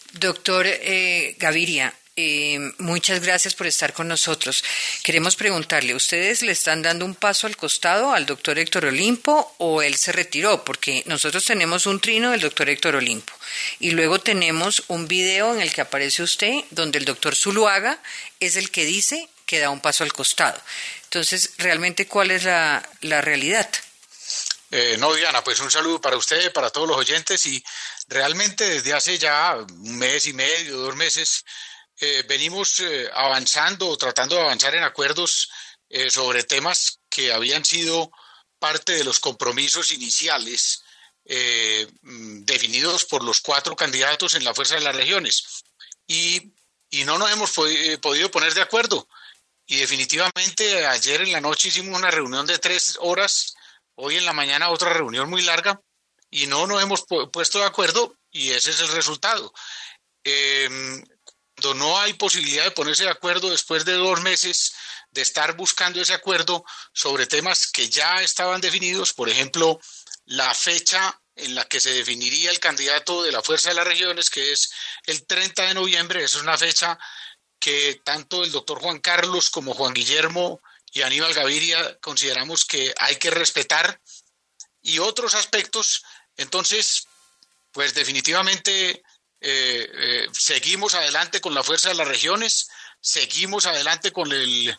Doctor Gaviria, muchas gracias por estar con nosotros. Queremos preguntarle, ¿ustedes le están dando un paso al costado al doctor Héctor Olimpo o él se retiró? Porque nosotros tenemos un trino del doctor Héctor Olimpo y luego tenemos un video en el que aparece usted donde el doctor Zuluaga es el que dice que da un paso al costado. Entonces, ¿realmente cuál es la realidad? No, Diana, pues un saludo para usted, para todos los oyentes y realmente desde hace ya un mes y medio, 2 meses, venimos avanzando o tratando de avanzar en acuerdos sobre temas que habían sido parte de los compromisos iniciales definidos por los 4 candidatos en la Fuerza de las Regiones y no nos hemos podido poner de acuerdo y definitivamente ayer en la noche hicimos una reunión de 3 horas. Hoy en la mañana otra reunión muy larga y no nos hemos puesto de acuerdo y ese es el resultado. Cuando no hay posibilidad de ponerse de acuerdo después de 2 meses de estar buscando ese acuerdo sobre temas que ya estaban definidos, por ejemplo, la fecha en la que se definiría el candidato de la Fuerza de las Regiones, que es el 30 de noviembre, esa es una fecha que tanto el doctor Juan Carlos como Juan Guillermo y Aníbal Gaviria consideramos que hay que respetar y otros aspectos. Entonces, pues definitivamente seguimos adelante con la Fuerza de las Regiones, seguimos adelante con el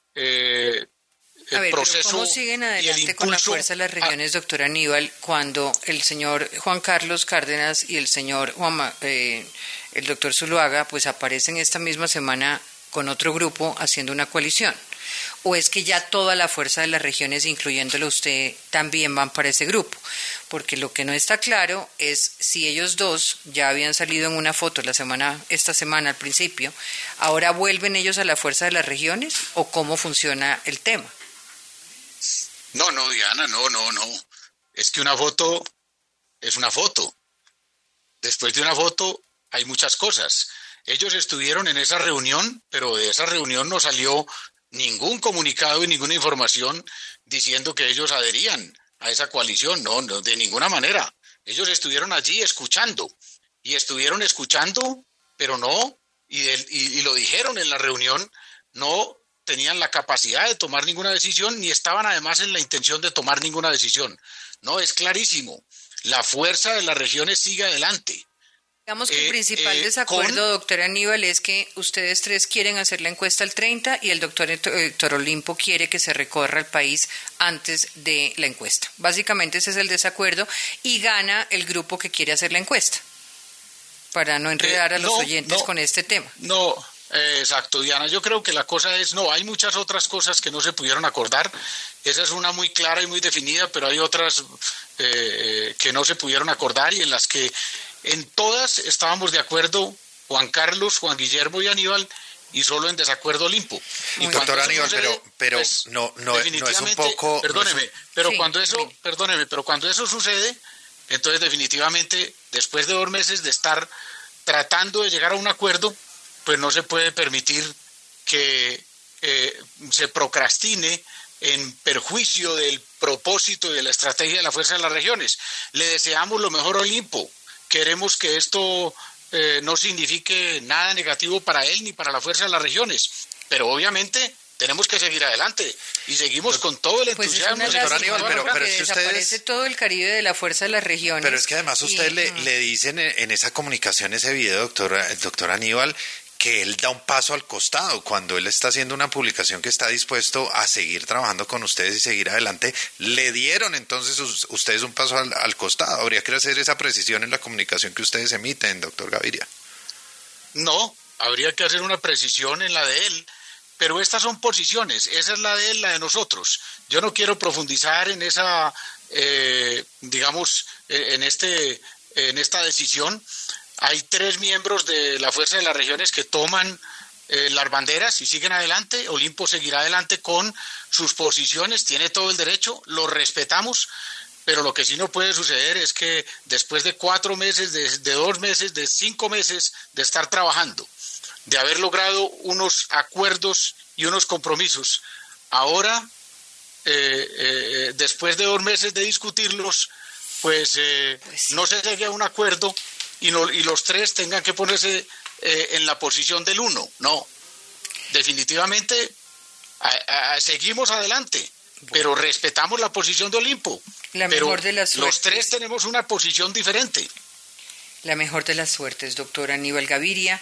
proceso. ¿Cómo siguen adelante con la Fuerza de las Regiones, doctor Aníbal, cuando el señor Juan Carlos Cárdenas y el señor el doctor Zuluaga pues aparecen esta misma semana con otro grupo haciendo una coalición? ¿O es que ya toda la Fuerza de las Regiones, incluyéndolo usted, también van para ese grupo? Porque lo que no está claro es si ellos dos ya habían salido en una foto esta semana al principio, ¿ahora vuelven ellos a la Fuerza de las Regiones o cómo funciona el tema? No, Diana, no. Es que una foto es una foto. Después de una foto hay muchas cosas. Ellos estuvieron en esa reunión, pero de esa reunión no salió ningún comunicado y ninguna información diciendo que ellos adherían a esa coalición. No, de ninguna manera. Ellos estuvieron allí escuchando, pero no, y lo dijeron en la reunión, no tenían la capacidad de tomar ninguna decisión, ni estaban además en la intención de tomar ninguna decisión. No, es clarísimo. La Fuerza de las Regiones sigue adelante. Digamos que el principal desacuerdo, doctor Aníbal, es que ustedes 3 quieren hacer la encuesta el 30 y el doctor Héctor Olimpo quiere que se recorra el país antes de la encuesta. Básicamente ese es el desacuerdo y gana el grupo que quiere hacer la encuesta, para no enredar a los oyentes con este tema. Exacto, Diana. Yo creo que la cosa es, hay muchas otras cosas que no se pudieron acordar. Esa es una muy clara y muy definida, pero hay otras que no se pudieron acordar y en las que en todas estábamos de acuerdo Juan Carlos, Juan Guillermo y Aníbal, y solo en desacuerdo Olimpo. Y doctor Aníbal, pero pues, no es un poco... Perdóneme, pero cuando eso sucede, entonces definitivamente, después de 2 meses de estar tratando de llegar a un acuerdo, pues no se puede permitir que se procrastine en perjuicio del propósito y de la estrategia de la Fuerza de las Regiones. Le deseamos lo mejor a Olimpo. Queremos que esto no signifique nada negativo para él ni para la Fuerza de las Regiones, pero obviamente tenemos que seguir adelante y seguimos con todo el entusiasmo. Doctor Aníbal, pero es que desaparece todo el Caribe de la Fuerza de las Regiones. Pero es que además usted le dicen en esa comunicación, ese video, doctor Aníbal, que él da un paso al costado cuando él está haciendo una publicación que está dispuesto a seguir trabajando con ustedes y seguir adelante. Le dieron entonces ustedes un paso al costado. Habría que hacer esa precisión en la comunicación que ustedes emiten, doctor Gaviria. No, habría que hacer una precisión en la de él, pero estas son posiciones. Esa es la de él, la de nosotros. Yo no quiero profundizar en esa, en esta decisión. Hay 3 miembros de la Fuerza de las Regiones que toman las banderas y siguen adelante. Olimpo seguirá adelante con sus posiciones, tiene todo el derecho, lo respetamos, pero lo que sí no puede suceder es que después de 4 meses, de 2 meses, de 5 meses de estar trabajando, de haber logrado unos acuerdos y unos compromisos, ahora, después de 2 meses de discutirlos, pues no se llegue a un acuerdo y los tres tengan que ponerse en la posición del uno. No, definitivamente seguimos adelante, pero respetamos la posición de Olimpo. Pero los tres tenemos una posición diferente. La mejor de las suertes, doctor Aníbal Gaviria.